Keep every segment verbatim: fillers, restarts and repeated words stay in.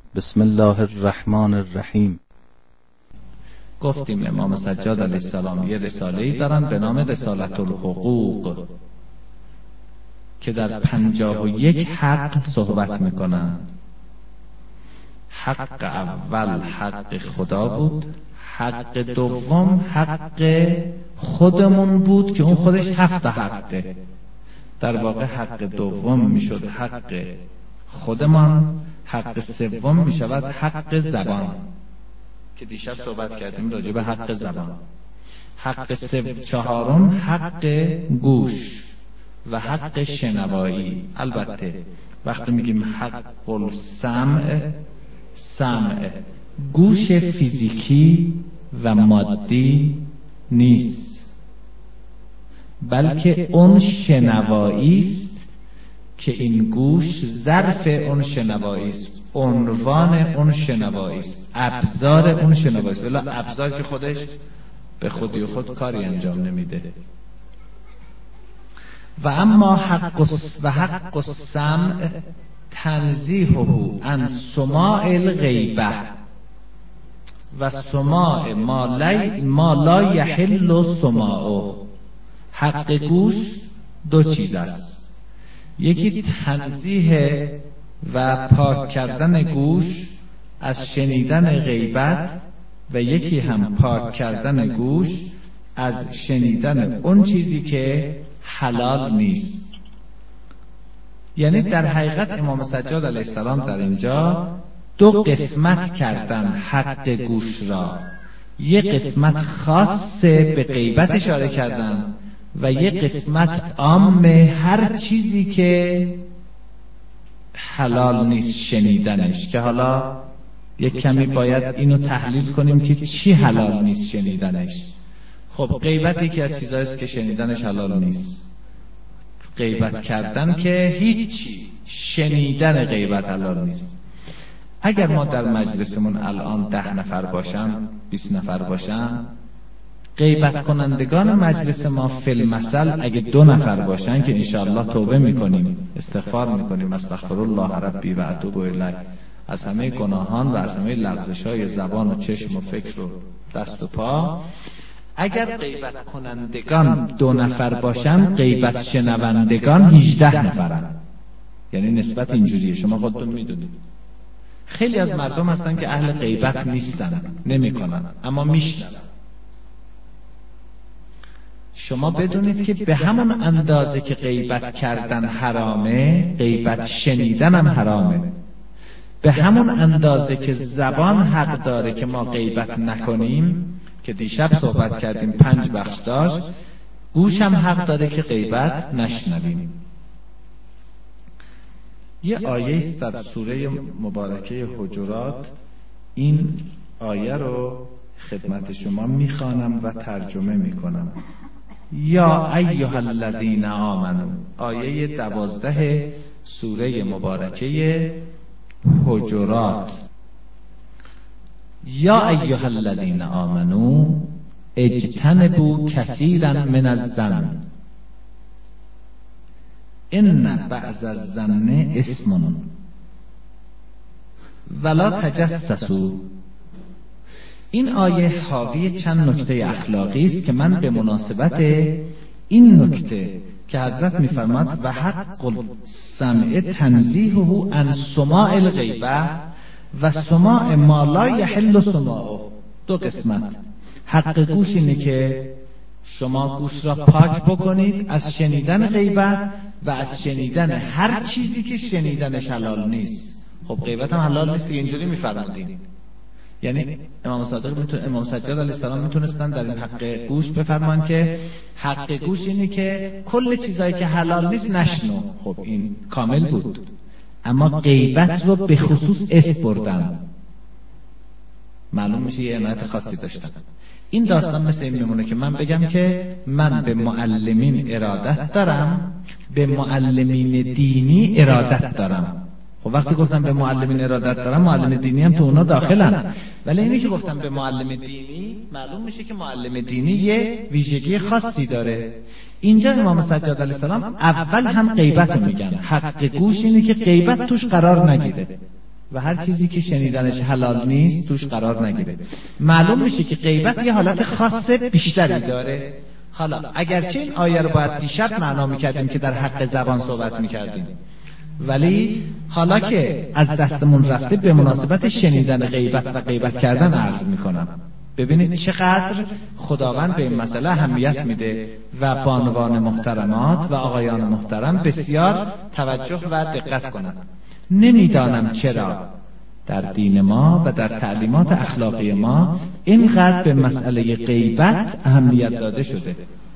بسم الله الرحمن الرحیم. گفتیم امام سجاد علیه السلام یه رساله‌ای دارن به نام رسالت الحقوق که در پنجاه و یک حق صحبت میکنن. حق اول حق خدا بود، حق دوم حق خودمون بود که اون خودش هفت حقه. در واقع حق دوم میشد حق خودمان، حق سوم میشود حق زبان که دیشب صحبت کردیم راجع به حق زبان. حق سوم چهارم حق گوش و حق شنوایی. البته وقتی میگیم حق السمع، سمع گوش فیزیکی و مادی نیست، بلکه اون شنوایی است که این گوش ظرف اون شنوایی است، عنوان اون شنوایی است، ابزار اون شنوایی است. ولی ابزار که خودش به خودی خود کاری انجام نمیده. و اما حق و حق السمع تنزیهه عن سماع الغیبه و سماع ما لا ما لا یحل سماعه. حق گوش دو چیز است، یکی تنزیه و پاک کردن گوش از شنیدن غیبت و یکی هم پاک کردن گوش از شنیدن اون چیزی که حلال نیست. یعنی در حقیقت امام سجاد علیه السلام در اینجا دو قسمت کردن حق گوش را. یک قسمت خاص به غیبت اشاره کردن و یک قسمت عام هر چیزی که حلال نیست شنیدنش، که حالا یک کمی باید اینو تحلیل کنیم که چی حلال نیست شنیدنش. خب غیبت یکی از چیزایی است که شنیدنش حلال نیست. غیبت کردن که هیچی، شنیدن غیبت حلال نیست. اگر ما در مجلسمون الان ده نفر باشن، بیست نفر باشن، غیبت کنندگان مجلس ما فی المثل اگه دو نفر باشن که انشاءالله توبه میکنیم، استغفار میکنیم، استغفر الله ربی و اتوب الیه، از همه گناهان و از همه لغزش‌های زبان و چشم و فکر و دست و پا، اگر غیبت کنندگان دو نفر باشن، غیبت شنوندگان هجده نفرن. یعنی نسبت اینجوریه، شما خودتون میدونید. خیلی از مردم هستن که اهل غیبت نیستن، نمیکنن، اما میشنون. شما بدونید که به همون اندازه که غیبت کردن حرامه، غیبت شنیدن هم حرامه. به همون اندازه که زبان حق داره که ما غیبت نکنیم، که دیشب صحبت کردیم پنج بخش داشت، گوش هم حق داره که غیبت نشنویم. یه آیه است در سوره مبارکه حجرات. این آیه رو خدمت شما میخوانم و ترجمه میکنم. یا ایها الذین آمنو، آیه دوازده سوره مبارکه حجرات. یا ایها الذین آمنو اجتنبوا کثیرا من الظن ان بعض الظن اسم ولا تجسسوا. این آیه حاوی چند نکته اخلاقی است که من به مناسبت این نکته که حضرت می‌فرماد و حق السمع تنزیهه عن سماع الغیبه و سماع ما لا یحل سماعه، دو قسمت. حق گوش اینه که شما گوش را پاک بکنید از شنیدن غیبت و از شنیدن هر چیزی که شنیدنش حلال نیست. خب غیبت هم حلال نیست، اینجوری می‌فرمودین. یعنی امام صادق میتونه، امام سجاد علیه السلام میتونستن در این حق گوش بفرمان که حق گوش اینه که کل چیزایی که حلال نیست نشنو. خب این کامل بود، اما غیبت رو به خصوص اس بردن، معلوم میشه یه عنایت خاصی داشتن. این داستان مثل این میمونه که من بگم که من به معلمین ارادت دارم، به معلمین دینی ارادت دارم. خب وقتی گفتم به معلمین ارادت دارم، معلم دینی هم تو اونا داخلن، ولی اینی که گفتم به معلم دینی، معلوم میشه که معلم دینی یه ویژگی خاصی داره. اینجا امام سجاد علیه السلام اول هم غیبت رو میگن. حق گوش اینه که غیبت توش قرار نگیره. و هر چیزی که شنیدنش حلال نیست توش قرار نگیره. معلوم میشه که غیبت یه حالت خاص بیشتری داره. حالا اگرچه این آیه رو باید دیشب معنا میکردیم که در حق زبان صحبت میکردیم، ولی حالا که از دستمون رفته به مناسبت شنیدن غیبت و غیبت کردن عرض میکنم. ببینید چقدر خداوند به این مسئله اهمیت میده و بانوان محترمات و آقایان محترم بسیار توجه و دقت کنند. نمیدانم چرا در دین ما و در تعلیمات اخلاقی ما اینقدر به مسئله غیبت اهمیت داده شده.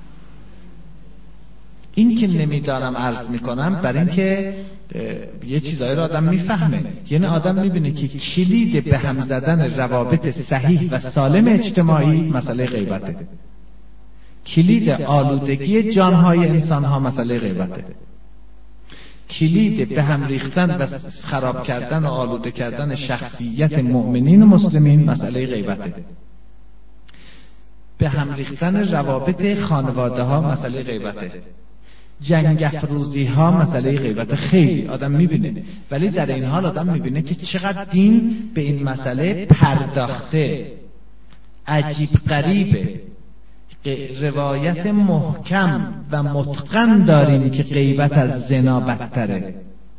این که نمیدانم عرض میکنم بر این که یه چیزایی رو آدم میفهمه. یعنی آدم میبینه که کلید به هم زدن روابط صحیح و سالم اجتماعی مسئله غیبته. کلید آلودگی جانهای انسانها مسئله غیبته. کلید به هم ریختن و خراب کردن و آلوده کردن شخصیت مؤمنین و مسلمین مسئله غیبته. به هم ریختن روابط خانواده ها مسئله غیبته. جنگ افروزی ها مسئله غیبت. خیلی آدم میبینه، ولی در این حال آدم میبینه که چقدر دین به این مسئله پرداخته. عجیب غریبه. روایت محکم و متقن داریم که غیبت از زنا بدتره.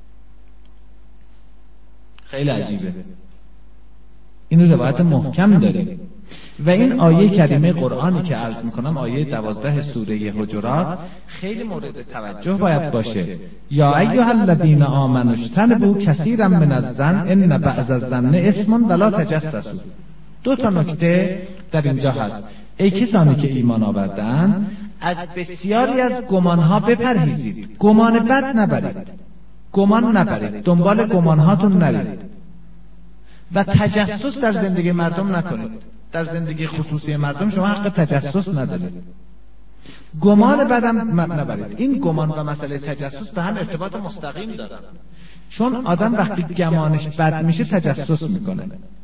خیلی عجیبه. این روایت محکم داریم و این آیه کریمه قرآنی که عرض میکنم، آیه دوازده سوره حجرات، خیلی مورد توجه باید باشه. یا ایها الذین آمنوا اجتنبوا کثیرا من الظن ان بعض الظن اسم ولا تجسسوا. دو تا نکته در اینجا هست. ای کسانی که ایمان آوردن، از بسیاری از گمانها بپرهیزید. گمان بد نبرید، گمان نبرید، دنبال گمانهاتون نرید و تجسس در زندگی مردم نکنید. در زندگی خصوصی مردم شما حق تجسس ندارید. گمان بدم نبرید. این گمان و مسئله تجسس به هم ارتباط مستقیم دارن، چون آدم وقتی گمانش بد میشه تجسس میکنه.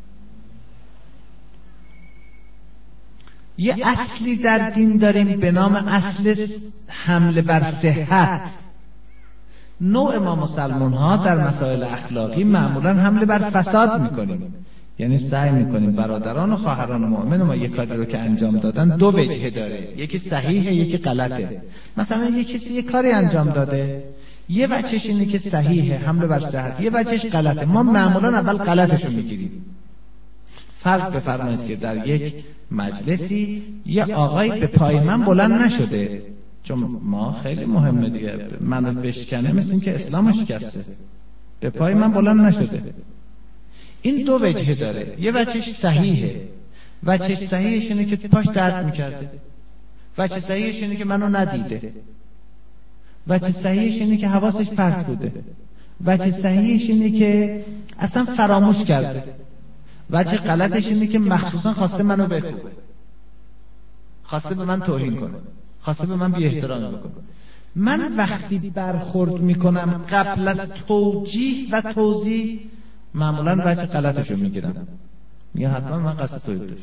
یه اصلی در دین داریم به نام اصل حمله بر صحت. نوع ما مسلمان ها در مسائل اخلاقی معمولا حمله بر فساد میکنیم. یعنی سعی میکنیم برادران و خواهران مؤمن ما یک کاری رو که انجام دادن دو وجه داره، یکی صحیحه یکی غلطه. مثلا یک کسی یک کاری انجام داده، یه وجهش اینه که صحیحه، حمله بر صحت، یه وجهش غلطه. ما معمولا اول غلطش رو میگیریم. فرض بفرمایید که در یک مجلسی یه آقای به پای من بلند نشده، چون ما خیلی مهمه دیگه، منو بشکنه مثل این که اسلامش شکسته، به پای من بلند نشده. این دو وجه داره. یه وجهش صحیحه، وجهش صحیحش اینه که پاش درد میکرده، وجه صحیحش اینه که منو ندیده، وجه صحیحش اینه که حواسش پرت بوده، وجه صحیحش اینه که اصلا فراموش کرده، وجه غلطش اینه که مخصوصا خواسته منو بکوبه، خواسته به من توهین کنه، خواسته به من بی احترامی بکنه. من وقتی برخورد میکنم قبل از توجیه و توضیح معمولا وجه غلطشو میگیرم، میگه حتما من قصد توحید داشت.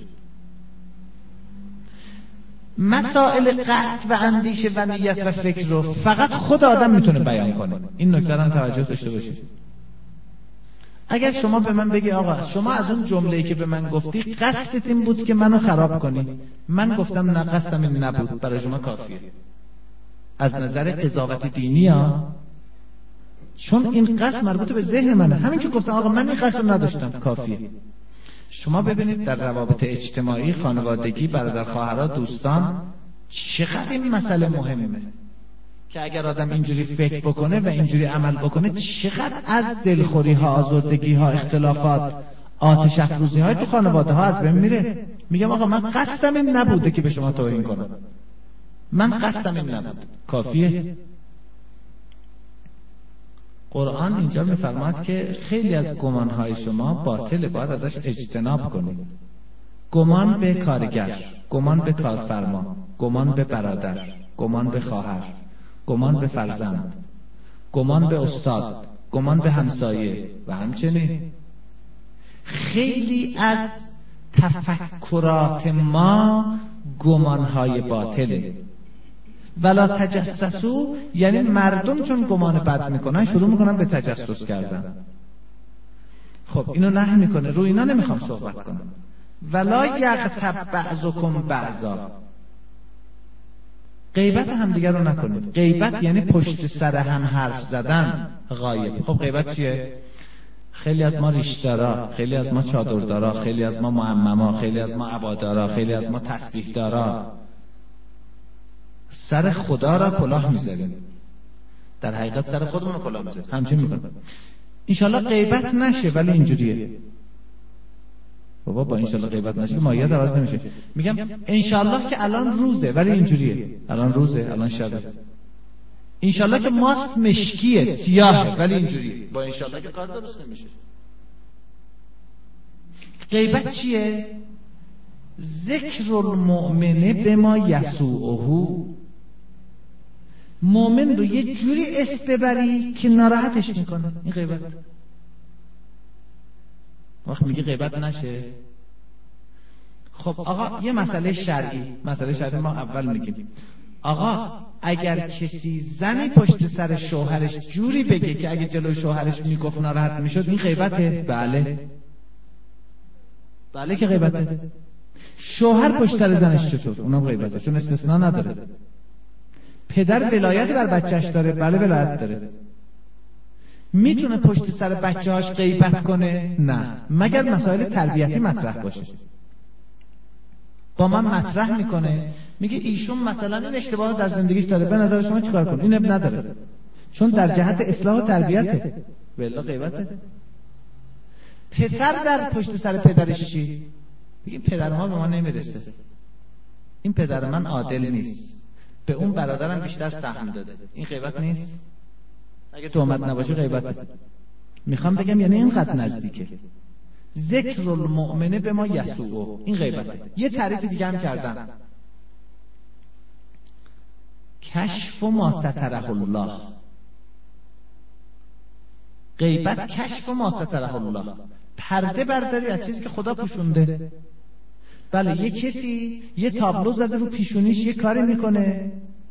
مسائل قصد و اندیشه و نیت و فکر رو فقط خود آدم میتونه بیان کنه. این نکته رو توجه داشته باشید. اگر شما به من بگی آقا شما از اون جمله‌ای که به من گفتی قصدت این بود که منو خراب کنی، من گفتم نه قصدم این نبود، برای شما کافیه. از نظر قضاوت دینی ها، چون این قصد مربوط به ذهن منه، همین که گفتم آقا من این قصد رو نداشتم کافیه. شما ببینید در روابط اجتماعی، خانوادگی، برادر خواهرها، دوستان، چقدر این مسئله مهمه که اگر آدم اینجوری فکر بکنه و اینجوری عمل بکنه، چقدر از دلخوری ها، آزردگی ها، اختلافات، آتش افروزی های تو خانواده ها از بین میره. میگم آقا من قصدم این نبوده که به شما توهین کنم، من قصدم این نبود، کافیه. قرآن اینجا میفرماد که خیلی از گمانهای شما باطله، باید ازش اجتناب کنید. گمان به کارگر، گمان به کارفرما، گمان به برادر، گمان به خواهر، گمان به فرزند، گمان به استاد، گمان به همسایه و همچنین خیلی از تفکرات ما گمانهای باطله. ولا تجسسو یعنی مردم چون گمان بد میکنن شروع میکنن به تجسس کردن. خب اینو نهی میکنه، رو اینا نمیخوام صحبت کنم. ولا یغتب بعضکم بعضا، غیبت همدیگر رو نکنید. غیبت یعنی پشت سر هم حرف زدن. غایب، خب غیبت چیه؟ خیلی از ما ریش‌دارا، خیلی از ما چادردارا، خیلی از ما معمما، خیلی از ما عبادارا، خیلی از ما تسبیح دارا سر خدا را کلاه میذاریم، در حقیقت سر خودمون رو کلاه میذاریم، همچین میکنیم. انشالله غیبت نشه، ولی اینجوریه بابا، با انشالله غیبت نشه که ماهیت عوض نمیشه. میگم انشالله که الان روزه ولی اینجوریه، الان روزه الان شبه. انشالله که ماست مشکیه سیاهه ولی اینجوریه، با انشالله که کار درست نمیشه. غیبت چیه؟ ذکر المؤمنه بما یسوءه، مؤمن رو یه جوری اسم ببری که ناراحتش میکنه. این غیبت. وقت میگه غیبت نشه. خب آقا یه مسئله شرعی، مسئله شرعی ما اول میگیم آقا اگر کسی زنی پشت سر شوهرش جوری بگه که اگه جلوی شوهرش میگفت ناراحت میشد، این غیبته؟ بله بله که غیبته. شوهر پشت سر زنش چطور؟ اونم غیبته، چون استثناء نداره. پدر ولایت بر بچهش داره؟ بله ولایت داره. میتونه پشت سر بچه‌هاش غیبت کنه؟ نه، مگر مسائل تربیتی مطرح باشه. با من مطرح میکنه میگه ایشون مثلا این اشتباه در زندگیش داره، به نظر شما چیکار کنم؟ این اب نداره، چون در جهت اصلاح و تربیته. والله غیبته. پسر در پشت سر پدرش چی؟ میگه پدر ما به ما نمیرسه، این پدر من عادل نیست، به اون برادرم بیشتر سهم داده. این غیبت نیست؟ اگه تهمت نباشه غیبته. میخوام بگم یعنی اینقدر نزدیکه. ذکر المؤمنه به ما یسوء، این غیبته. یه تعریف دیگه هم کردم، کشف ما ستره الله. غیبت کشف ما ستره الله، پرده برداری از چیزی که خدا پوشونده. بله یه کسی یه تابلو زده رو پیشونیش یه کاری میکنه،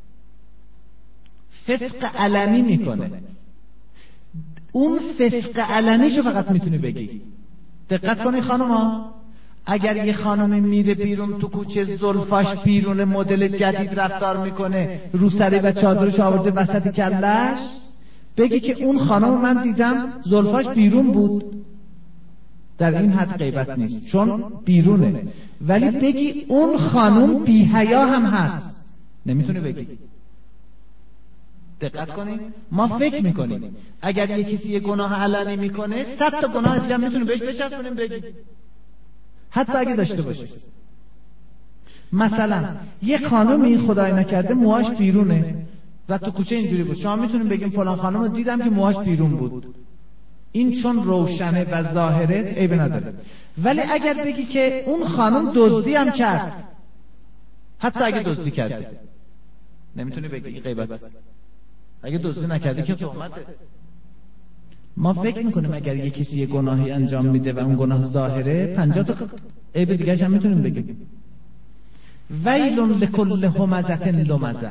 فسق علنی میکنه، اون فسق علنیشو فقط میتونی بگی. دقت کنی خانوما، اگر یه خانمی میره بیرون تو کوچه، زلفاش بیرون مدل جدید رفتار میکنه، روسری و چادرش آورده وسط کلش، بگی که اون خانم من دیدم زلفاش بیرون بود. در این حد غیبت نیست چون بیرونه، ولی بگی اون خانم بی حیا هم هست، نمیتونه بگی. دقت کنید، ما فکر میکنیم اگر یه کسی یه گناه علنی میکنه صد تا گناه دیگه میتونه بهش بچسبونیم بگی، حتی اگه داشته باشه. مثلا یه خانومی خدای نکرده موهاش بیرونه و تو کوچه اینجوری بود، شما میتونیم بگیم فلان خانم رو دیدم که موهاش بیرون بود. این چون روشنه و ظاهره عیب نداره. ولی اگر بگی که اون خانم دزدی هم کرد، حتی اگه دزدی کرده، نمیتونی بگی غیبت. اگه دزدی نکردی که تهمته. ما فکر میکنیم اگر یه کسی یه گناهی انجام میده و اون گناه ظاهره، پنجاه تا عیب دیگه هم میتونیم بگیم. ویل لکل همزه لمزه،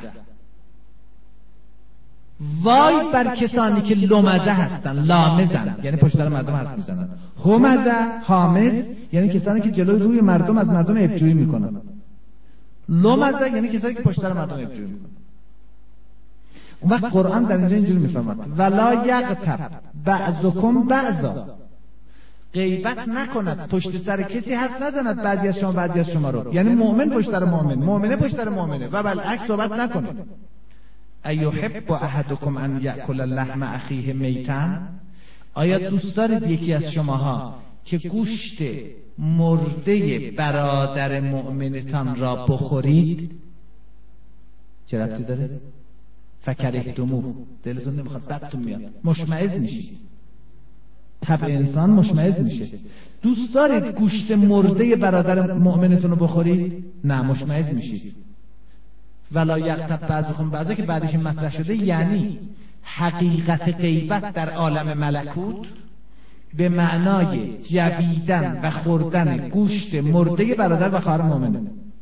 وای بر کسانی که لمزه هستن، لامزن یعنی پشت سر مردم حرف میزنن، همزه حامز یعنی کسانی که جلوی روی مردم از مردم عیبجویی میکنن، لمزه یعنی کسانی که پشت سر مردم عیبجویی میکنن. اون وقت قرآن در اینجا اینجوری میفرماد ولا یغتب بعضکم بعضا، غیبت نکند، پشت سر کسی حرف نزند، بعضی از شما بعضی از شما رو، یعنی مؤمن پشت سر مؤمن، مؤمنه پشت سر مؤمنه و بالعکس صحبت نکنه. ایحب احدکم ان یاکل لحم اخیه میتا، آیا دوست دارید یکی از شماها که گوشت مرده برادر مؤمنتان را بخورید؟ چه ربطی داره؟ فکرهتموه، دلتون نمیخواد، بدتون میاد، مشمئز میشید. طبع انسان مشمئز میشه. دوست دارید گوشت مرده برادر مؤمنتون رو بخورید؟ نه، مشمئز میشید. ولا یغتب بعضکم بعضا که بعدش مطرح شده، یعنی حقیقت غیبت در عالم ملکوت به معنای جویدن و خوردن گوشت مرده برادر و خواهر مؤمنه.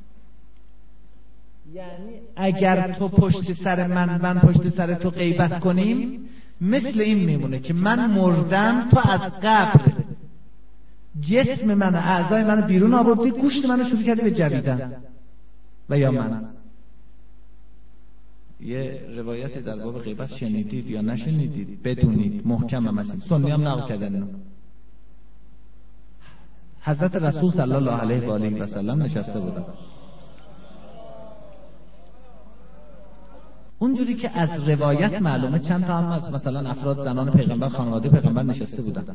یعنی اگر تو پشت سر من من پشت سر تو غیبت کنیم، مثل این میمونه که من مردم، تو از قبر جسم من، اعضای من بیرون آوردی، گوشت منو شروع کردی به جویدن. و یا من یه روایتی در باب غیبت شنیدید یا نشنیدید؟ بدونید محکم هم هستیم، سنی هم نقل کردن اینو. حضرت رسول صلی الله علیه و آله و سلم نشسته بودن، اونجوری که از روایت معلومه چند تا هم از مثلا افراد زنان پیغمبر، خانواده پیغمبر نشسته بودن.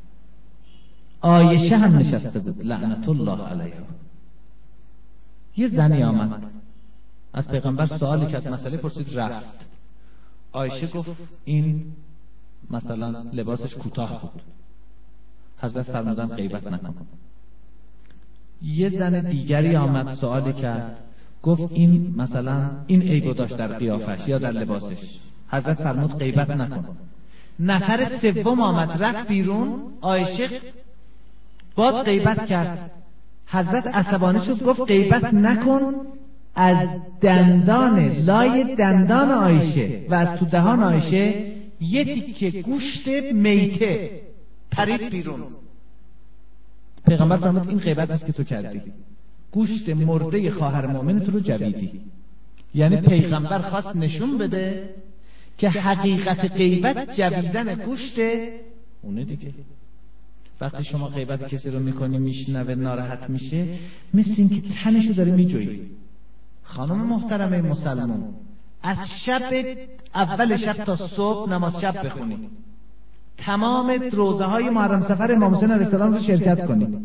عایشه هم نشسته بود لعنت الله علیها. یه زنی آمد از پیغمبر سوالی کرد، مسئله پرسید، رفت. عایشه گفت این مثلا لباسش کوتاه بود. حضرت فرمودن غیبت نکن. یه زن دیگری آمد سوالی کرد، گفت این مثلا این عیبو داشت در قیافش یا در لباسش. حضرت فرمود غیبت نکن. نفر سوم آمد رفت بیرون، عایشه باز غیبت کرد. حضرت عصبانی شد، گفت غیبت نکن. از دندان لای دندان عایشه و از تو دهان عایشه یه تیکه گوشت میته پرید بیرون. پیغمبر فرمود این غیبت است که تو کردی، گوشت مرده خواهر مؤمن تو رو جویدی. یعنی پیغمبر خواست نشون بده که حقیقت غیبت جویدن گوشت اونه دیگه. وقتی شما غیبت کسی رو میکنی میشنوه ناراحت میشه، مثل این که تنشو داره میجویی. خانم محترمه مسلمون، از شب اول شب تا صبح نماز شب بخونی، تمام روزه های محرم سفر امام حسین علیه السلام رو شرکت کنی.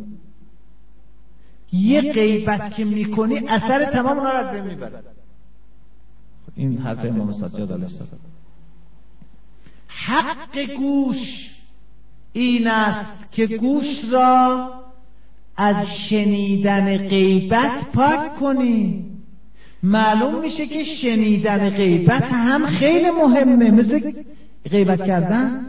یه غیبت که میکنی اثر تمام اونا رو از بین میبره. این حرف امام سجاد علیه السلام. حق گوش این است که گوش را از شنیدن غیبت پاک کنی. معلوم میشه که شنیدن غیبت هم خیلی مهمه، مثل غیبت کردن.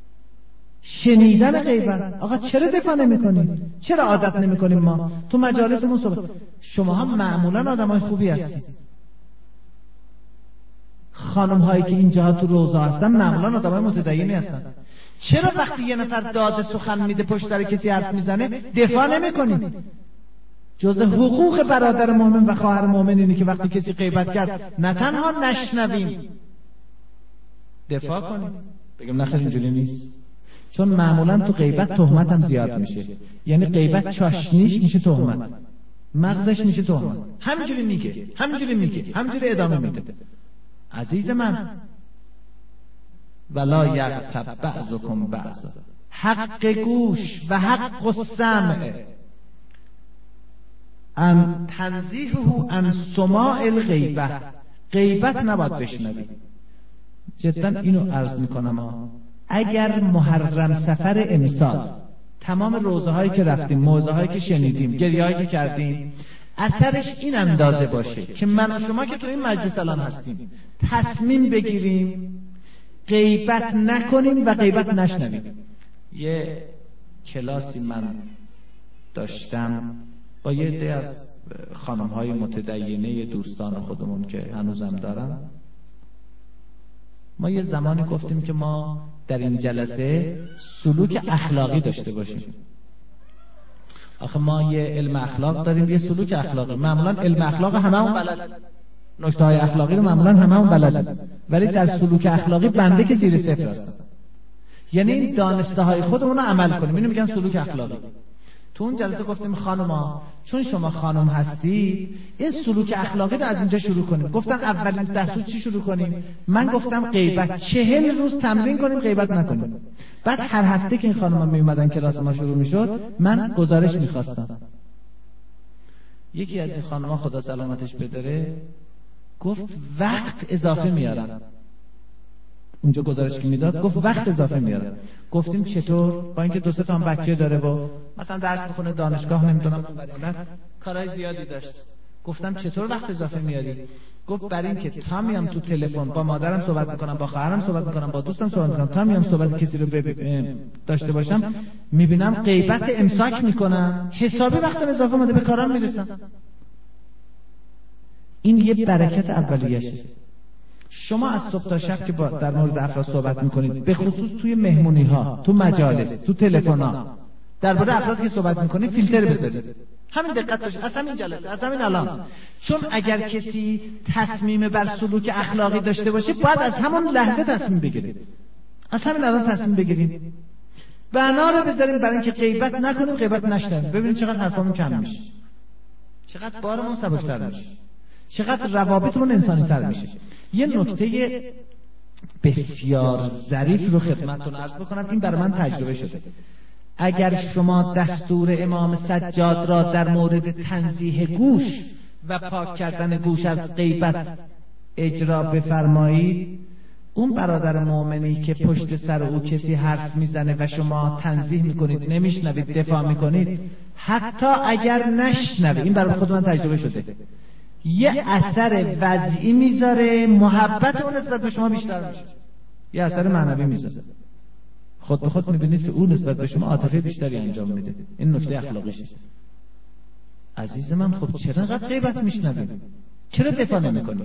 شنیدن غیبت، آقا چرا دفاع نمی کنید؟ چرا عادت نمی کنیم ما تو مجالسمون صحبت؟ شما هم معمولا آدم های خوبی هستید. خانم هایی که اینجا تو روضه هستن معمولا آدم های متدینی هستن. چرا وقتی یه نفر داد سخن میده پشت سر کسی حرف میزنه دفاع نمی کنید؟ جز حقوق برادر مؤمن و خواهر مؤمن اینه که وقتی کسی غیبت کرد نه تنها نشنویم، دفاع کنیم، بگیم نخیر اینجوری نیست. چون معمولا تو غیبت تهمت هم زیاد میشه. یعنی غیبت چاشنیش میشه تهمت، مغزش میشه تهمت. همینجوری میگه، همینجوری میگه، همینجوری ادامه میده. عزیز من، ولا یغتب بعضکم بعضا. حق گوش و حق السمع ان تنزیهه عن سماع الغیبه. غیبت نباید بشنوی. جدا اینو عرض میکنم، اگر محرم سفر امسال تمام روزه هایی که رفتیم، موعظه هایی که شنیدیم، گریه هایی که کردیم، اثرش این اندازه باشه که من و شما که تو این مجلس الان هستیم تصمیم بگیریم غیبت نکنیم و غیبت نشنویم. یه کلاسی من داشتم با یه عده از خانم های متدینه دوستان خودمون که هنوزم دارم. ما یه زمانی گفتیم که ما در این جلسه سلوک اخلاقی داشته باشیم. آخه ما یه علم اخلاق داریم، یه سلوک اخلاقی. معمولا علم اخلاق هممون بلد، نکته های اخلاقی رو معمولا هممون بلد، ولی در سلوک اخلاقی بنده که زیر صفر هستن. یعنی این دانسته های خودمون رو عمل کنیم، اینو میگن سلوک اخلاقی. تو اون جلسه گفتیم خانوما چون شما خانم هستید این سلوک اخلاقی رو از اینجا شروع کنیم. گفتن اولین دستور چی شروع کنیم؟ من گفتم غیبت. چهل روز تمرین کنیم غیبت نکنیم. بعد هر هفته که این خانوما می اومدن کلاس ما شروع میشد من گزارش میخواستم. یکی از این خانوما خدا سلامتش بداره گفت وقت اضافه میارم. اونجا گزارش که میداد گفت وقت اضافه میاره. گفتیم چطور؟ با اینکه دو سه تا بچه داره و مثلا درس میخونه دانشگاه نمیدونم اون کارهای زیادی داشت. گفتم چطور وقت اضافه میاری؟ گفت برای اینکه تا میام تو تلفن با مادرم صحبت میکنم، با خواهرم صحبت میکنم، با دوستم صحبت میکنم، تا میام صحبت کسی رو داشته باشم میبینم غیبت امساک میکنم، حسابی وقتم اضافه اومده، به کارام میرسم. این یه برکت اولیه‌شه. شما از صبح تا شب که با در مورد افراد صحبت میکنید، به خصوص توی مهمونی ها، تو مجالس، تو تلفن ها، درباره افراد که صحبت میکنید فیلتر بذارید. همین دقت داشت از همین جلسه، از همین الان. چون اگر کسی تصمیم بر سلوک اخلاقی داشته باشه باید از همون لحظه تصمیم بگیره. از همین الان تصمیم بگیریم بنا رو بذاریم برای اینکه غیبت نکنیم، غیبت نشنویم. ببینید چقدر حرفامون کم میشه، چقدر بارمون سبکتر میشه، چقدر روابطمون انسانی‌تر میشه. یه نکته بسیار ظریف رو خدمتتون عرض بکنم، این برای من تجربه شده. اگر شما دستور امام سجاد را در مورد تنزیه گوش و پاک کردن گوش از غیبت اجرا بفرمایید، اون برادر مؤمنی که پشت سر او کسی حرف میزنه و شما تنزیه میکنید، نمیشنوید، دفاع میکنید، حتی اگر نشنوید، این برای خود من تجربه شده، یه اثر وضعی میذاره، محبت اون نسبت به شما بیشتر میشه، یه اثر معنوی میذاره. خود به خود میبینید که اون نسبت به شما عاطفه بیشتری انجام میده. این نکته اخلاقیشه. عزیز من، خب چرا انقدر غیبت میشنوی؟ چرا دفاع نمیکنی؟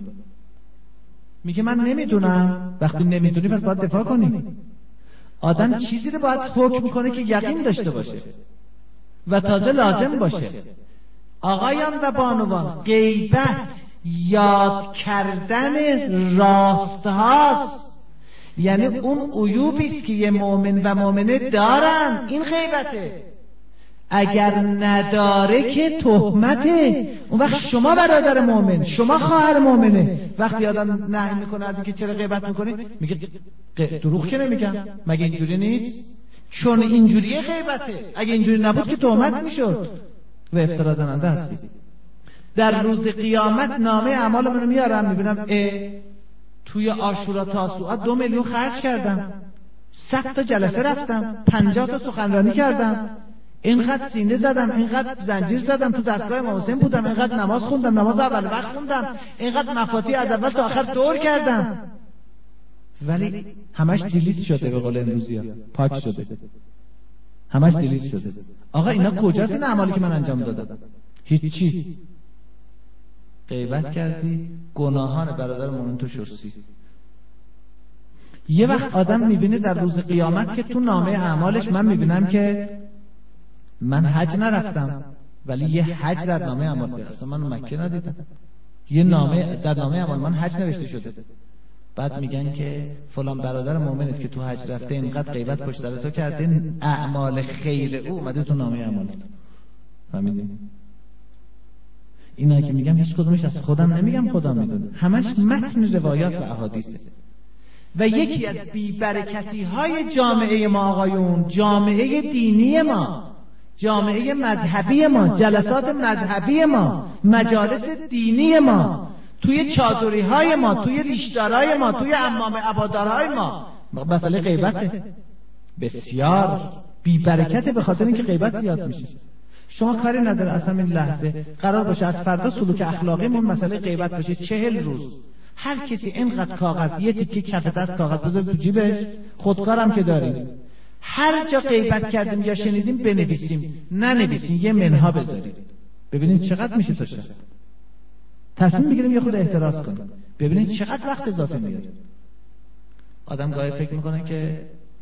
میگه من نمیدونم. وقتی نمیدونی پس باید دفاع کنی. آدم چیزی رو باید حکم کنه که یقین داشته باشه و تازه لازم باشه. آقایان و بانوان، غیبت یاد کردن راست هاست، یعنی اون عیوبی است که یه مؤمن و مؤمنه دارن، این غیبته. اگر نداره که تهمته. اون وقت شما برادر مؤمن، شما خواهر مؤمنه، وقتی آدم نهی میکنه از اینکه چرا غیبت میکنی، میگه دروغ که نمیگم، مگه اینجوری نیست؟ چون اینجوریه غیبته. اگه اینجوری نبود که تهمت میشد و افترا زننده هستی. در روز قیامت نامه اعمالمون رو میارم، میبینم اه توی عاشورا تاسوعا دو میلیون خرج کردم، صد تا جلسه رفتم، پنجاه تا سخنرانی کردم، اینقدر سینه زدم، اینقدر زنجیر زدم، تو دستگاه امام حسین بودم، اینقدر نماز خوندم، نماز اول وقت خوندم، اینقدر مفاتیح از اول تا آخر دور کردم، ولی همش دیلیت شده. به قول امروزی‌ها پاک شده، همش دیلیت شده. آقا اینا کجاست این اعمالی که من انجام دادم؟ هیچی. غیبت کردی، گناهان برادر مؤمن تو شستی. یه وقت آدم میبینه در روز قیامت که تو نامه اعمالش من میبینم که من حج نرفتم، ولی یه حج در نامه اعمال بود. اصلا من مکه ندیدم، یه نامه در نامه اعمال من حج نوشته شده. بعد میگن که فلان برادر مؤمنت که تو حج رفته اینقدر غیبت پشت سر تو کرده، اعمال خیر او اومده تو نامه اعمال. فهمیدین؟ اینا که میگم هیچ کدومش از خودم نمیگم، خدا میدونه، همش متن روایات و احادیثه. و یکی از بی‌برکتی های جامعه ما آقایون، جامعه دینی ما، جامعه مذهبی ما، جلسات مذهبی ما، مجالس دینی ما، توی چادری های ما، توی ریشدارهای ما، توی عمام عبادارهای ما، مسئله غیبته. بسیار بی‌برکته به خاطر اینکه غیبت زیاد میشه. شما کاری نداره از همین لحظه قرار باشه از فردا سلوک اخلاقیمون مسئله غیبت باشه. چهل روز هر کسی اینقدر کاغذ، یه تیکه کف دست کاغذ بذاره تو جیبش، خودکارم که داریم، هر جا غیبت کردیم یا شنیدیم بنویسیم، ننویسیم یه منها بذاریم، ببینیم چقدر میشه تا شب. تصمیم بگیریم یه خود احتراز کنیم، ببینید چقدر وقت اضافه میاره. آدم گاهی فکر میکنه که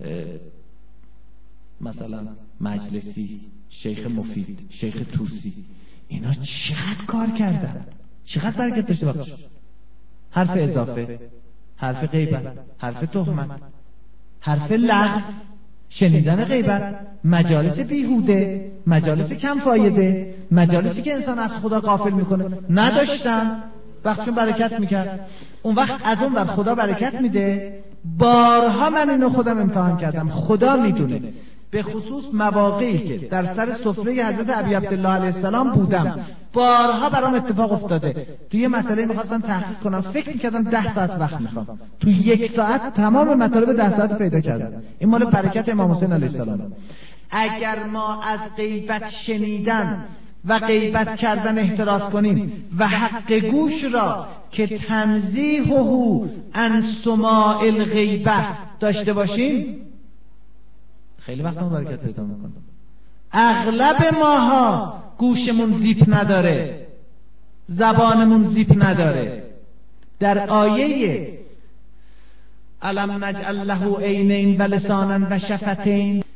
مثلا مجلسی، شیخ مفید، شیخ توسی، اینا چقدر کار کردن، چقدر برکت داشته وقتش. حرف اضافه، حرف غیبت، حرف تهمت، حرف لغو، شنیدن غیبت، مجالس بیهوده، مجالس کم فایده، مجالسی که انسان از خدا غافل میکنه نداشتن، وقتشون برکت میکرد. اون وقت از اون ور خدا برکت میده. بارها من اینو خودم امتحان کردم، خدا میدونه، به خصوص مواقعی که در سر سفره حضرت ابی عبدالله علیه السلام بودم، بارها برام اتفاق افتاده. تو یه مسئله میخواستم تحقیق کنم، فکر میکردم ده ساعت وقت میخوام، تو یک ساعت تمام مطالب ده ساعت پیدا کردم. این مال برکت امام حسین علیه السلام. اگر ما از غیبت شنیدن و غیبت کردن احتراز کنیم و حق گوش را که تنزیهه عن سماع الغیبه داشته باشیم، خیلی وقت ما برکت پیدا میکنه. اغلب ماها گوشمون زیپ نداره، زبانمون زیپ نداره. در آیه الم نجعل له عینین و لسانا و شفتین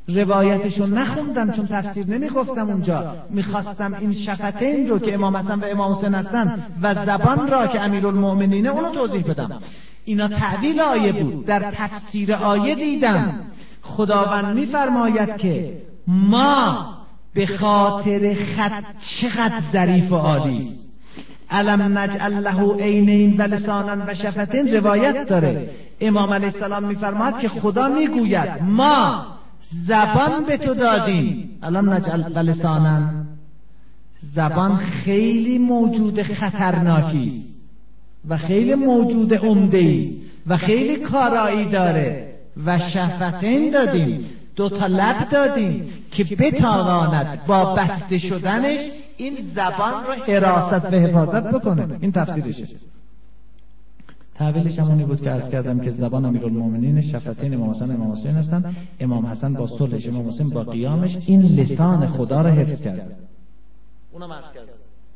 روایتشو نخوندم چون تفسیر نمیگفتم اونجا، میخواستم این شفتین رو که امام حسن و امام حسین هستن و زبان را که امیرالمؤمنینه اونو توضیح بدم. اینا تعویل آیه بود. در تفسیر آیه دیدم خداوند میفرماید که ما به خاطر خط چقدر ظریف و عالی است. علم نجعل له عینین و لسانا و شفتین روایت داره. امام علیه السلام میفرماید که خدا میگوید ما زبان به تو دادیم. علم نجعل و لسانا، زبان خیلی موجود خطرناکی است و خیلی موجود عمده است و خیلی کارایی داره. و شفتین دادیم، دو تا لب دادیم که بتواند با بسته شدنش این زبان رو حراست و حفاظت بکنه. این تفسیرشه. تعبیرش همونی بود که عرض کردم که زبان امیرالمومنین، شفتین امام حسن امام حسین هستن. امام حسن با صلحش، امام حسین با قیامش این لسان خدا رو حفظ کرد. اونم عرض کردم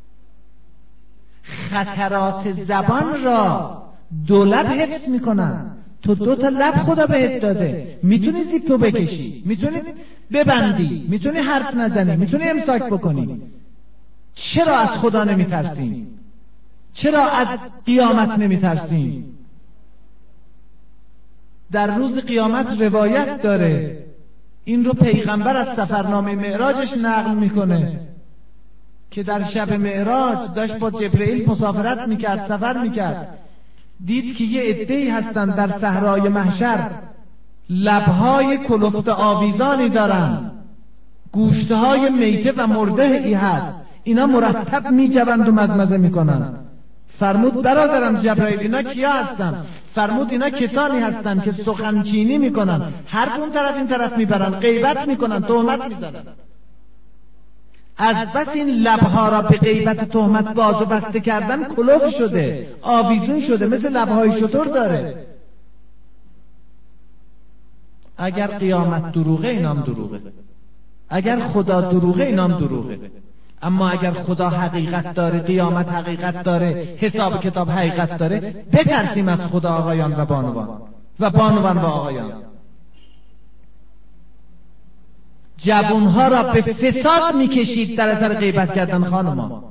خطرات زبان را دو لب حفظ میکنن. تو دو تا لب خدا بهت داده، میتونی زیپو بکشی، میتونی ببندی، میتونی حرف نزنی، میتونی امساک بکنی. چرا از خدا نمیترسیم؟ چرا از قیامت نمیترسیم؟ در روز قیامت روایت داره، این رو پیغمبر از سفرنامه معراجش نقل میکنه که در شب معراج داشت با جبرئیل مسافرت میکرد، سفر میکرد، دید که یه عده‌ای هستن در صحرای محشر، لبهای کلفت آویزانی دارن، گوشتهای میته و مرده ای هست، اینا مرتب میجوند و مزمزه میکنن. فرمود برادرم جبرائیل اینا کیا هستن؟ فرمود اینا کسانی هستن که سخنچینی میکنن، حرف اون طرف این طرف میبرن، غیبت میکنن، تهمت میزنن. از بس این لبها را به غیبت تهمت باز و بسته کردن کلوف شده، آویزون شده، مثل لبهای شتر داره. اگر قیامت دروغه اینام دروغه، اگر خدا دروغه اینام دروغه. اما اگر خدا حقیقت داره، قیامت حقیقت داره، حساب کتاب حقیقت داره، بترسیم از خدا آقایان و بانوان و بانوان و آقایان. جوانها را به فساد میکشید در اثر غیبت کردن خانما.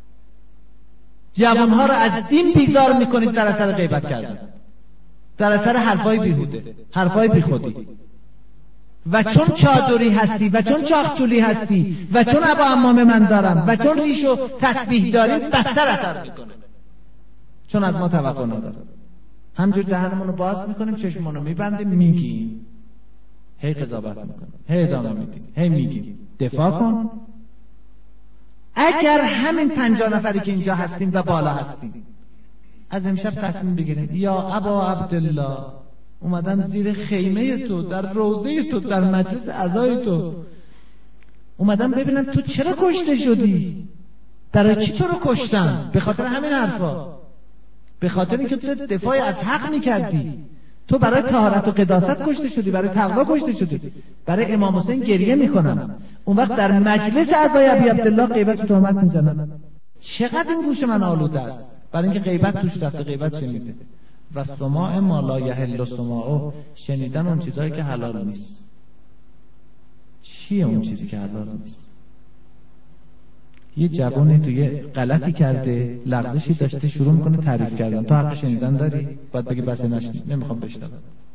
جوانها را از دین بیزار میکنید در اثر غیبت کردن، در اثر حرفای بیهوده، حرفای بیخودی. و چون چادری هستی و چون چاخچولی هستی و چون ابا عمام من دارم و چون ریش و تسبیح داریم بدتر اثر میکنه. چون از ما توقع نداره، همجور دهنمون رو باز میکنیم، چشممون رو میبندیم، میگیم، هی قضاوت میکنیم، هی ادامه میدیم، هی میگیم دفاع کن. اگر همین پنجاه نفری که اینجا هستیم و بالا هستیم از امشب تصمیم بگیریم یا ابا عبدالله اومدم زیر خیمه تو، در روضه تو، در مجلس عزای تو، اومدم ببینم تو چرا کشته شدی، برای چی تو رو کشتن؟ به خاطر همین حرفا، به خاطر اینکه تو دفاع از حق میکردی. تو برای طهارت و قداست کشته شدی، برای تقوا کشته شدی. برای امام حسین گریه میکنم، اون وقت در مجلس عزای ابی عبدالله غیبت و تهمت میزنن. چقدر این گوش من آلوده است، برای اینکه غیبت توش رفته، غیبت شنیده. و سماع ما لا یحل سماعه، شنیدن اون چیزایی که حلال نیست. چیه اون چیزی که حلال نیست؟ یه جوانی تو یه غلطی کرده، لغزشی داشته، شروع میکنه تعریف کردن. تو حق شنیدن داری؟ باید بگی بس نشنید، نمیخوام بشنوم.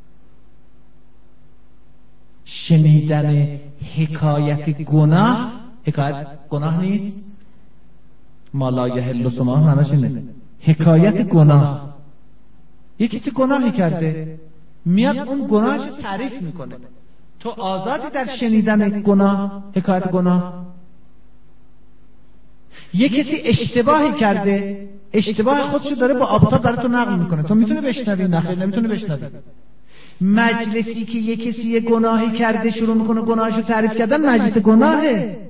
شنیدن حکایت گناه، حکایت گناه نیست. ما لا یحل سماعه معناش اینه، حکایت گناه. یه کسی گناهی کرده، میاد اون گناهش تعریف میکنه. تو آزادی در شنیدن گناه، حکایت گناه. یه کسی اشتباهی کرده، اشتباه خودشو داره با آفتاب برای تو نقل میکنه، تو میتونی بشنوی؟ نخیر، نمیتونی بشنوی. مجلسی که یه کسی یه گناهی کرده شروع میکنه گناهشو تعریف کردن، مجلس گناهه.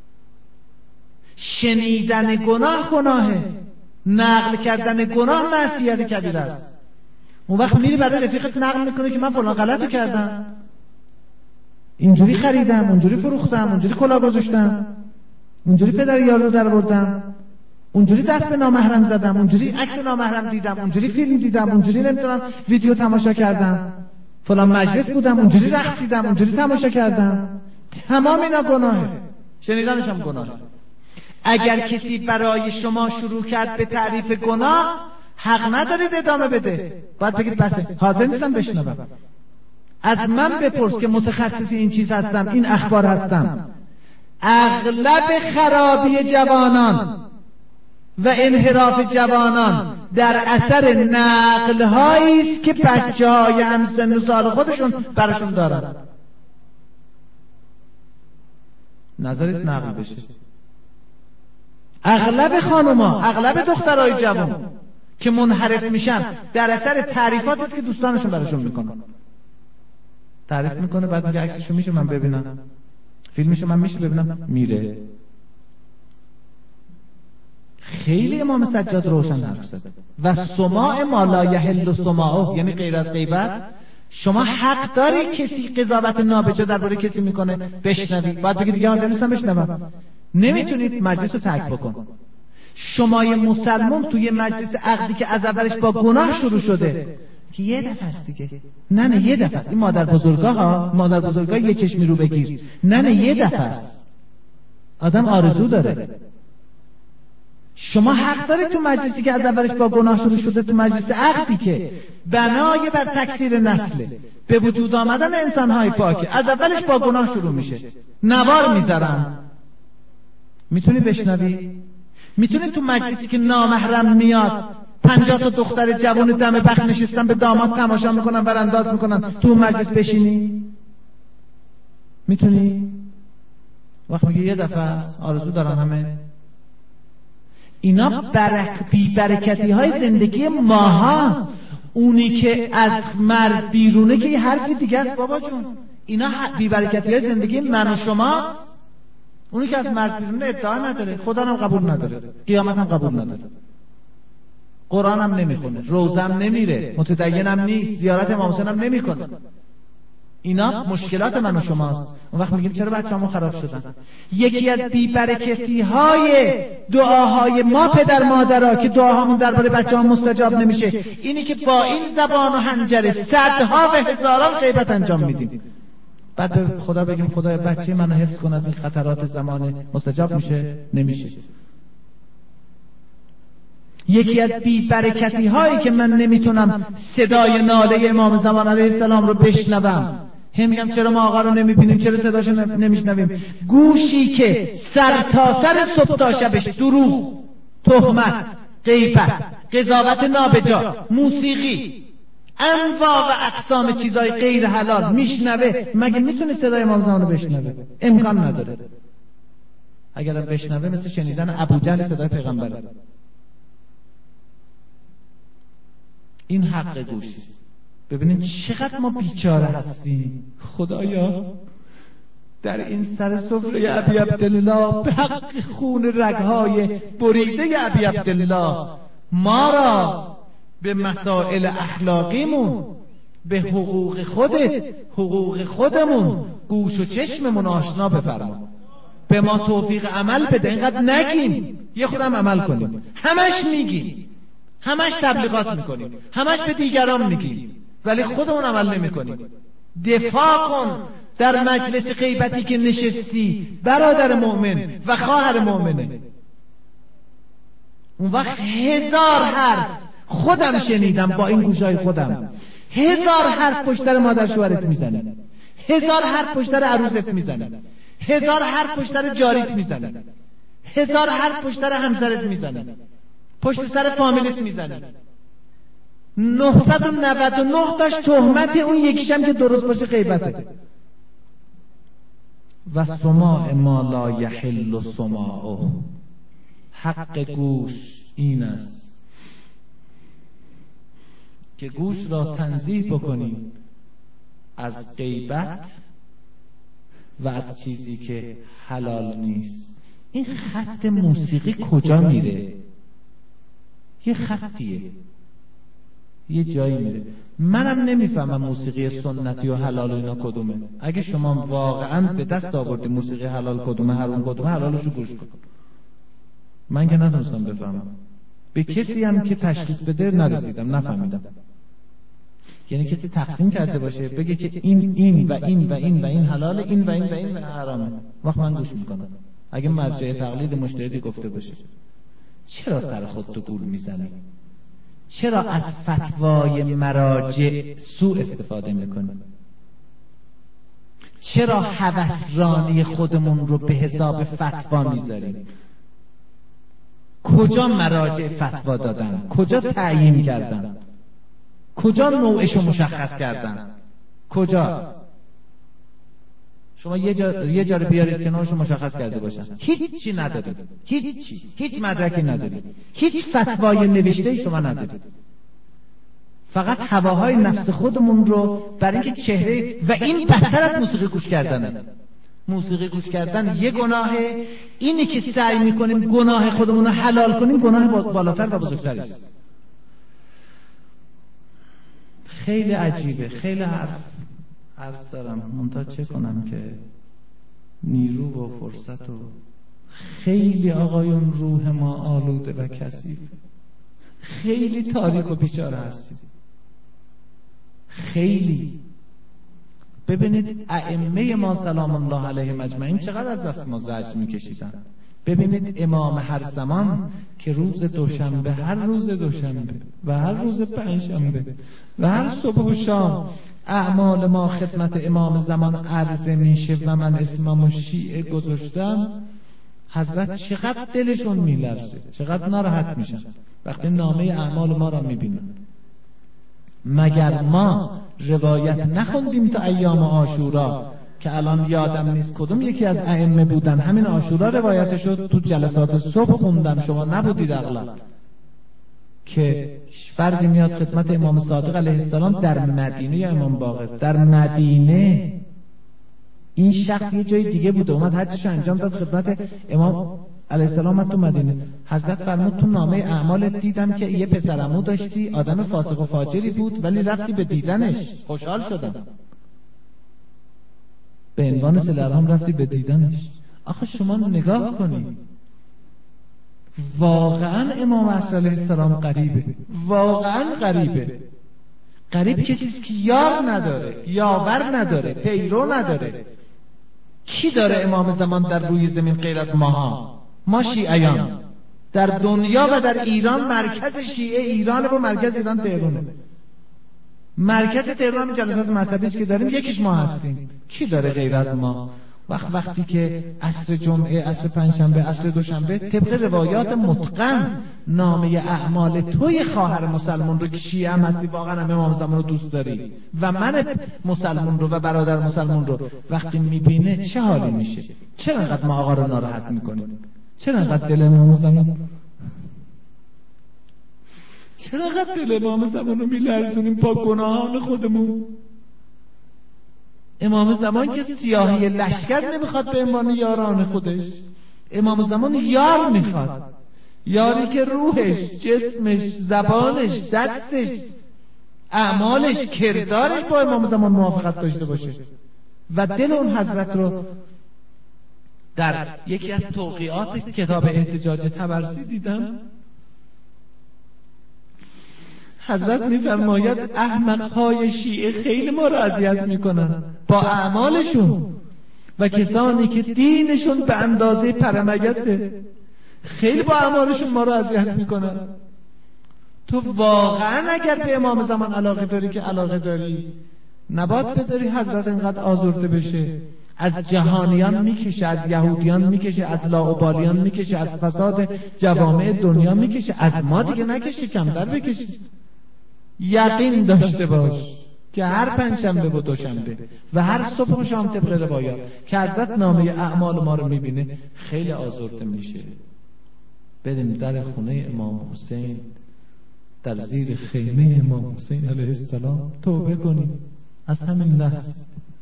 شنیدن گناه گناهه، نقل کردن گناه معصیت کبیره است. اون وقت میری برای رفیقت نقل میکنه که من فلان غلطو کردم، اینجوری خریدم، اونجوری فروختم، اونجوری کلاه گذاشتم، اونجوری پدر یارو در بردم، اونجوری دست به نامحرم زدم، اونجوری عکس نامحرم دیدم، اونجوری فیلم دیدم، اونجوری نمیدونم ویدیو تماشا کردم. فلان مجلس بودم اونجوری رقصیدم، اونجوری تماشا کردم. تمام اینا گناهه، شنیدنش هم گناهه. اگر کسی برای شما شروع کرد به تعریف گناه، حق ندارید ادامه بده. باید بگید بسه، حاضر نیستم بشنوم. از من بپرس که متخصص این چیز هستم، این اخبار هستم. اغلب خرابی جوانان و انحراف جوانان در اثر نقل‌هایی است که بچه‌های همسن و سال خودشون براشون دارن. نظرت نقل بشه. اغلب خانوما، اغلب دخترای جوان که منحرف میشن در اثر تعریفاتی است که دوستانشون براشون میکنن. تعریف میکنه، بعد میگه عکسشو میشه من ببینم، فیلمشو من میشه ببینم، میره. خیلی امام سجاد روشن حرف زد. و سماع ما لا یحل سماعه، یعنی غیر از غیبت شما حق داری کسی قضاوت نابجا درباره کسی میکنه بشنوی، بعد بگی دیگه حاضر نیستم بشنوم. نمیتونید مجلس رو ترک بکن. شمای مسلمان توی مجلس عقدی که از اولش با گناه شروع شده که یه دفعه است دیگه، نه نه یه دفعه است. این مادر بزرگا ها، مادر بزرگا یه چشمی رو بگیر، نه نه یه دفعه است. آدم آرزو داره. شما حق دارید تو مجلسی که از اولش با گناه شروع شده، تو مجلس عقدی که بنای بر تکثیر نسل، به وجود آمدن انسان‌های پاک، از اولش با گناه شروع میشه، نوار میذارن. میتونی بشنوی؟ میتونی تو مجلسی که نامحرم میاد، پنجاه تا دختر جوان دم بخت نشستن به داماد تماشا میکنن، برانداز میکنن، تو مجلس بشینی؟ میتونی؟ وقت میگه یه دفعه آرزو دارن همه. اینا برک بی برکتی های زندگی ما هاست. اونی که از مرز بیرونه که یه حرفی دیگه است بابا جون. اینا بی برکتی های زندگی من و شماست. اونی که از مرز بیرونه ادعا نداره، خدا هم قبول نداره، قیامت هم قبول نداره، قرآن هم نمیخونه، روزه هم نمیره، متدین هم نیست، زیارت امام حسین هم نمیکنه. اینا مشکلات من و شماست. اون وقت میگیم چرا بچه‌هامون خراب شدن؟ یکی از بی‌برکتی‌های دعاهای ما پدر مادرها که دعاهامون درباره بچه‌ها مستجاب نمیشه، اینی که با این زبان و حنجره صدها و هزاران غیبت انجام میدیم. بعد به خدا بگیم خدای بچه منو حفظ کن از این خطرات زمانه، مستجاب میشه؟ نمیشه. یکی از بی‌برکتی هایی که من نمیتونم صدای ناله امام زمان علیه السلام رو بشنوم، هم میگم چرا ما آقا رو نمیبینیم، چرا صداشو نمیشنویم؟ گوشی که سر تا سر صبح تا شبش دروغ، تهمت، غیبت، قضاوت نابجا، موسیقی، انواع و اقسام چیزای غیر حلال میشنوه، مگه میتونه صدای امام زمان رو بشنوه؟ امکان نداره. اگر بشنوه مثل شنیدن ابوجهل صدای پیغمبره. این حق گوشی. ببینید چقدر ما بیچاره هستیم. خدایا در این سر سفره ابی عبدالله به حق خون رگهای بریده ابی عبدالله ما را به مسائل اخلاقیمون، به حقوق خودت، حقوق خودمون، گوش و چشممون آشنا بفرما. به ما توفیق عمل بده. اینقدر نگیم، یه خودم عمل کنیم. همش میگیم، همش تبلیغات میکنیم، همش به دیگران میگیم، ولی خودمون عمل نمیکنیم. دفاع کن در مجلس غیبتی که نشستی، برادر مؤمن و خواهر مؤمنه. اون وقت هزار حرف خودم شنیدم با این گوشای خودم، هزار حرف پشت در مادر شوهرت میزنه، هزار حرف پشت در عروست میزنه، هزار حرف پشت در جاریت میزنه، هزار حرف پشت در همسرت میزنه، پشت سر فامیلت میزنه. نهصد و نود و نه تاش تهمت، اون یکیشم که درست باشه غیبته. و سماع ما لا یحل سماعه، حق گوش این است که گوش را تنزیه بکنیم از غیبت و از چیزی که حلال نیست. این خط موسیقی کجا میره؟ یه خطیه، یه جایی میره. منم نمیفهمم موسیقی سنتی و حلال و اینا کدومه. اگه شما واقعا به دست آوردی موسیقی حلال کدومه، حرام کدومه، حلالشو گوش کن. من که نتونستم بفهمم. به کسی هم که تشخیص بده نرسیدم، نفهمیدم. یعنی کسی تقسیم کرده باشه بگه که این این و این و این و این حلال، این و این و این و حرامه، وقت من گوش میکنم. اگه مرجع تقلید مجتهدی گفته باشه، چرا سر خودتو گول میزنی؟ چرا از فتوای مراجع سوء استفاده میکنی؟ چرا هوسرانی خودمون رو به حساب فتوا میذاریم؟ کجا مراجع فتوا دادن؟ کجا تعیین کردن؟ کجا نوعشو مشخص کردن؟ کجا؟ شما یه جا یه جا رو بیارید که نوعشو مشخص کرده باشن. هیچی ندارید. هیچی. هیچ مدرکی ندارید. هیچ فتوای نوشته‌ای شما ندارید. فقط هواهای نفس خودمون رو برای اینکه چهره، و این بدتر از موسیقی گوش کردنه. موسیقی گوش کردن یه گناهه، اینی که سعی میکنیم گناه خودمون رو حلال کنیم گناه بالاتر و بزرگتری است. خیلی عجیبه، خیلی حرف عرض دارم، منتها چه کنم که نیرو و فرصت و خیلی آقایون روح ما آلوده و کثیفه، خیلی تاریک و بیچاره هستیم، خیلی. ببینید ائمه ما سلام الله علیهم اجمعین چقدر از دست ما زجر میکشیدن. ببینید امام هر زمان که روز دوشنبه، هر روز دوشنبه و هر روز پنجشنبه و هر صبح و شام اعمال ما خدمت امام زمان عرضه میشه و من اسمم و شیعه گذاشتم، حضرت چقدر دلشون میلرزه، چقدر ناراحت میشن وقتی نامه اعمال ما را میبینن. مگر ما روایت نخوندیم تا ایام عاشورا که الان یادم نیست کدوم یکی از ائمه بودن، همین عاشورا روایت شد، تو جلسات صبح خوندم، شما نبودید اغلب، که فردی میاد خدمت امام صادق علیه السلام در مدینه یا امام باقر در مدینه. این شخص یه جای دیگه بوده، اومد حجش انجام داد خدمت امام علیه السلام، من تو مدینه. حضرت فرمود تو نامه اعمالت دیدم که یه پسرعمو داشتی، آدم فاسق و فاجری بود ولی رفتی به دیدنش، خوشحال شدم. به عنوان صله الرحم رفتی به دیدنش. آخه شما نگاه کنید، واقعا امام عصر علیه السلام غریبه، واقعا غریبه. غریب کسی است که یار نداره، یاور نداره، پیرو نداره. کی داره امام زمان در روی زمین غیر از ماها؟ ما شیعیان. در دنیا و در ایران مرکز شیعه ایرانه و مرکز ایران تهرانه. مرکز تهران جلسات مذهبی است که داریم، یکیش ما هستیم. کی داره غیر از ما؟ وقت وقتی که عصر جمعه، عصر پنجشنبه، عصر دوشنبه طبق روایات متقن نامه اعمال توی خواهر مسلمان رو که شیعه هم هستی، واقعا هم امام زمان رو دوست داری و من مسلمان رو و برادر مسلمان رو وقتی میبینه چه حالی میشه؟ چرا انقدر ما آقا رو ناراحت میکنیم؟ چرا انقدر دل امام زمان چرا انقدر دل امام زمان رو میلرزونیم با گناهان خودمون؟ امام زمان که سیاهی لشکر نمیخواد به عنوان یاران خودش، امام زمان یار میخواد، یاری که روحش، جسمش، زبانش، دستش، اعمالش، کردارش با امام زمان موافقت داشته باشه. و دل اون حضرت رو در یکی از توقیعات کتاب احتجاج طبرسی دیدم. حضرت میفرماید احمقهای شیعه خیلی ما را اذیت میکنن با اعمالشون و کسانی که دینشون به اندازه پرمگسه خیلی با اعمالشون ما را اذیت میکنن. تو واقعا اگر به امام زمان علاقه داری که علاقه داری، نباید بذاری حضرت اینقدر آزرده بشه. از جهانیان میکشه، از یهودیان میکشه، از لاابالیان میکشه، از فساد جوامع دنیا میکشه، از ما دیگه نکشه، کمتر بکشه. یقین داشته باش که هر پنجشنبه و دوشنبه و هر صبح و شام طبق روایات که حضرت نامه اعمال ما رو میبینه خیلی آزرده میشه. بریم در خونه امام حسین، در زیر خیمه امام حسین علیه السلام توبه کنیم از همین لحظه.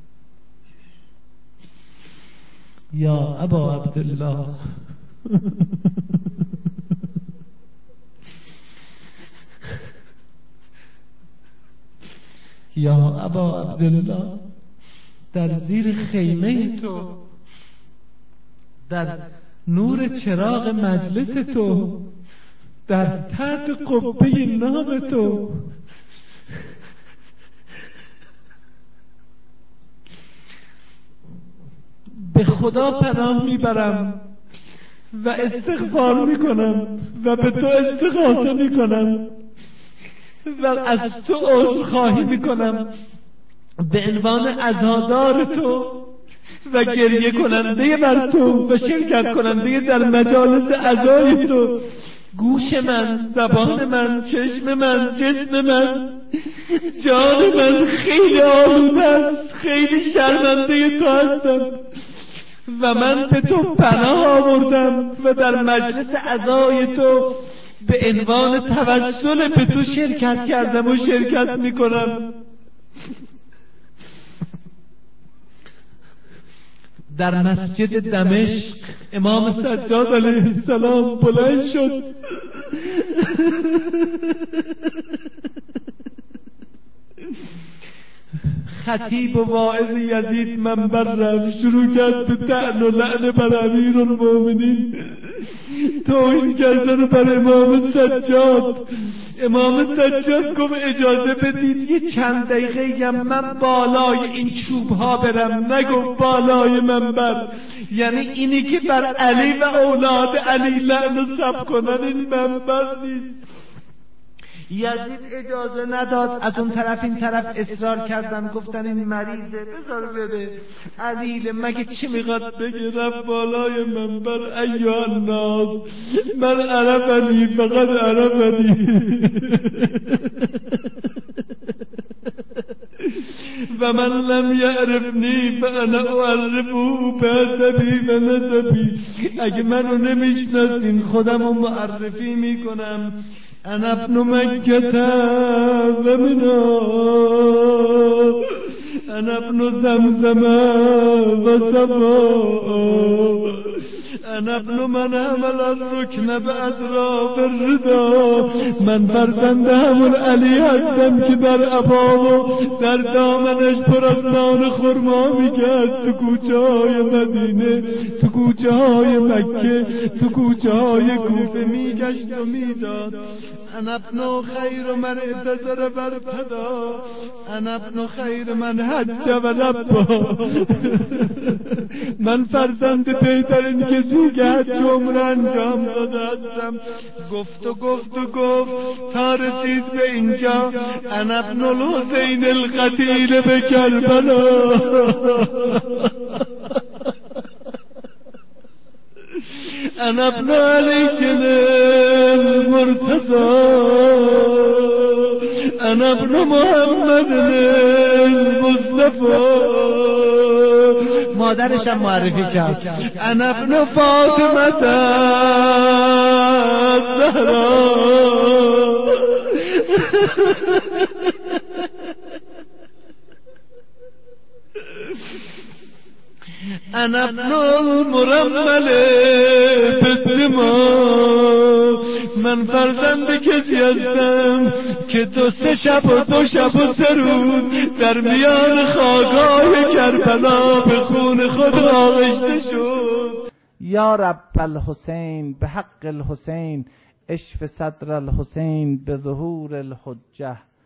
یا ابا عبدالله یا ابا عبدالله، در زیر خیمه تو، در نور چراغ مجلس تو، در تحت قبه نام تو به خدا پناه میبرم و استغفار میکنم و به تو استغاثه میکنم و از تو عذرخواهی میکنم به عنوان عزادار تو و گریه کننده بر تو و شرکت کننده در مجالس عزای تو. گوش من، زبان من، چشم من، جسم من، جان من خیلی آلوده است، خیلی شرمنده تو هستم و من به تو پناه آوردم و در مجلس عزای تو به عنوان توسل به تو شرکت کردم و شرکت میکنم. در مسجد دمشق امام سجاد علیه السلام بلند شد خطیب و واعظ یزید منبر رفت، شروع کرد به طعن و لعن بر امیرالمومنین، توهین کردن بر امام سجاد. امام سجاد گفت اجازه بدید یه چند دقیقه هم من بالای این چوب ها برم. نگفت بالای منبر، یعنی اینی که بر علی و اولاد علی لعن و سب کنن این منبر نیست. یزید اجازه نداد، از اون طرف این طرف اصرار کردن، گفتن این مریضه بذار بره. علیل مگه چی میخواد بگه؟ رفت بالای منبر، ایها الناس من عرفنی فقط عرفنی و من لم یعرفنی فانا اعرفه بحسبی و نسبی. اگه منو نمیشناسین خودمو معرفی میکنم. انا ابن مکة و منا، انا ابن زمزم و صفا، انا ابن من عمل الرکن باطراف الردا. من فرزند همون علی هستم که بر عبا و در دامنش پر از نان خرما میکرد تو کوچه های مدینه، تو کوچه های مکه، تو کوچه های کوفه میگشت و میداد. انا ابن خیر من اعتذر بر پدا، انا ابن خیر من حج و لبا. من فرزند بهترین کسی که حج و عمره انجام داده هستم. گفت و گفت و گفت تا رسید به اینجا، انا ابن الحسین القتیل به کربلا. انا ابن علی المرتضی، انا ابن محمد المصطفى. مادرشم معرفی کرد، انا ابن فاطمه الزهرا. انا ابن المرمل بالدماء. من فرزند کسی هستم که دو سه شب و دو شب و سه روز در میان خاک‌های کربلا به خون خود آغشته شد. یا رب الحسین به حق الحسین اشف صدر الحسین به ظهور الحجه.